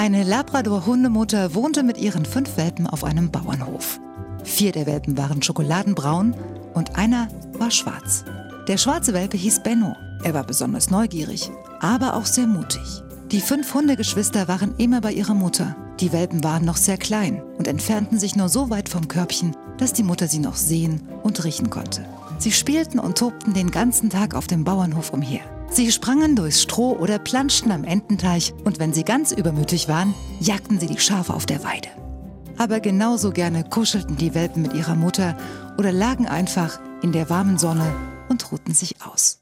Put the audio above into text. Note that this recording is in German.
Eine Labrador-Hundemutter wohnte mit ihren 5 Welpen auf einem Bauernhof. 4 der Welpen waren schokoladenbraun und einer war schwarz. Der schwarze Welpe hieß Benno. Er war besonders neugierig, aber auch sehr mutig. Die 5 Hundegeschwister waren immer bei ihrer Mutter. Die Welpen waren noch sehr klein und entfernten sich nur so weit vom Körbchen, dass die Mutter sie noch sehen und riechen konnte. Sie spielten und tobten den ganzen Tag auf dem Bauernhof umher. Sie sprangen durchs Stroh oder planschten am Ententeich und wenn sie ganz übermütig waren, jagten sie die Schafe auf der Weide. Aber genauso gerne kuschelten die Welpen mit ihrer Mutter oder lagen einfach in der warmen Sonne und ruhten sich aus.